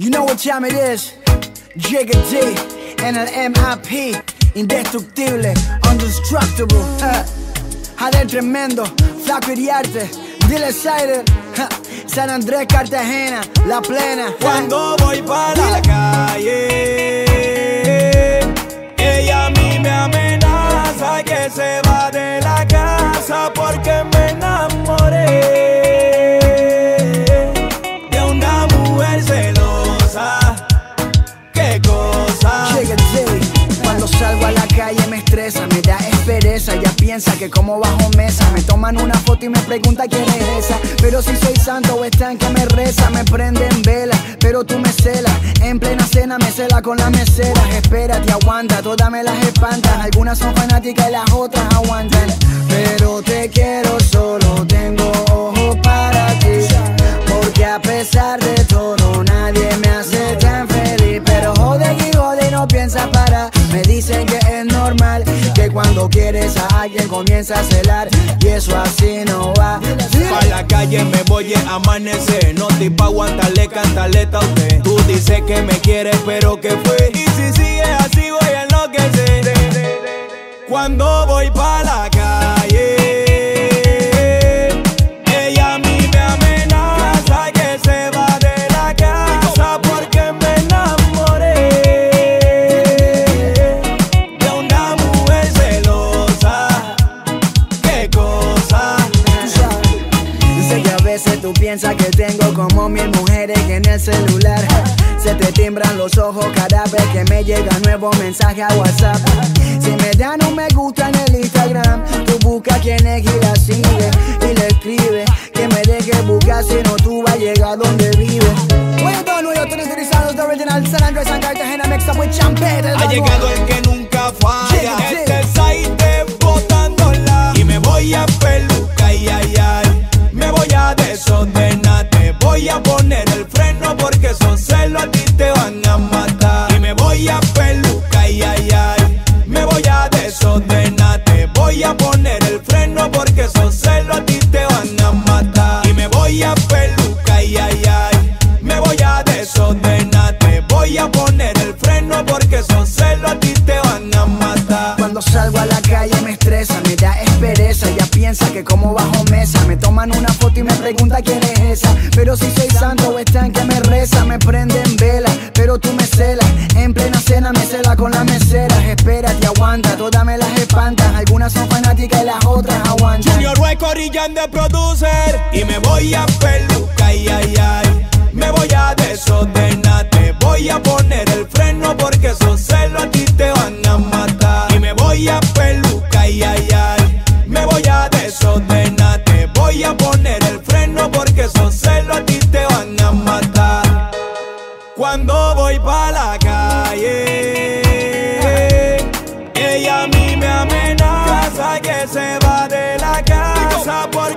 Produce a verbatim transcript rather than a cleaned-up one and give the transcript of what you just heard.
You know what time it is. Jigga D en el M I P. Indestructible, indestructible. Uh, Jade tremendo, flaco y arte. Dile Sider, uh, San Andrés, Cartagena, La Plena. Uh. Cuando voy pa' la calle, ella a mí me amenaza que se va de la casa porque me enamoré de una mujer celosa. Qué cosa. Jigga D. Cuando salgo a la calle me estresa, me da espereza. Ella piensa que como bajo mesa me toman una foto y me pregunta quién es esa. Pero si soy santo o están que me reza. Me prenden vela, pero tú me celas. En plena cena me cela con las meseras. Espérate, aguanta, todas me las espantan. Algunas son fanáticas y las otras aguantan. Pero te quiero, solo tengo ojos para ti. Porque a pesar de todo nadie me hace tan feliz. Pero jode y jode y no piensa parar. Me dicen que es normal, que cuando quieres a alguien comienza a celar. Y eso así no va. Pa' la calle me voy a amanecer. No estoy pa' aguantarle, cantarle a usted. Tú dices que me quieres, pero ¿qué fue? Y si sigue así voy a enloquecer. Cuando voy pa' la calle, ella a mí me amenaza que se va de la casa porque me enamoré de una mujer celosa. Qué cosa. Sé que a veces tú piensas que tengo como mil mujeres en el celular. Se te timbran los ojos cada vez que me llega nuevo mensaje a WhatsApp. Si me dan un me gusta en el Instagram, tú buscas quién es y la sigue y le escribe que me deje buscar, si no tú vas a llegar donde vive. What you don't know, you're utilizando the original San Andrés and Cartagena mixed up with champagne. Ha llegado el que nunca falla. Este Saide botándola. Y me voy a peluca, ay, ay, ay. Me voy a desordenar. Te voy a poner el freno porque esos celos a ti te van a matar. Y me voy a peluca, ay, ay, ay. Me voy a desordenar. Te voy a poner el freno porque esos celos a ti te van a matar. Y me voy a peluca, ay, ay, ay. Me voy a desordenar. Te voy a poner el freno porque esos celos a ti te van a matar. Cuando salgo a la calle me estresa, me da espereza. Ella piensa que como bajo mesa me toman una foto y me pregunta quién es esa. Pero si soy santo o están que me reza. Me prenden vela, pero tú me celas. En plena cena me cela con las meseras. Espérate, aguanta, todas me las espantan. Algunas son fanáticas y las otras aguantan. Junior Record y Jan de producer. Y me voy a peluca, ay, ay, ay. Me voy a desordenar. Te voy a poner el freno porque esos celos a ti te van a matar. Y me voy a peluca, ay, ay, ay. Me voy a desordenar. Te voy a poner el freno porque esos celos a ti te van a matar. Cuando voy pa' la calle, ella a mí me amenaza que se va de la casa porque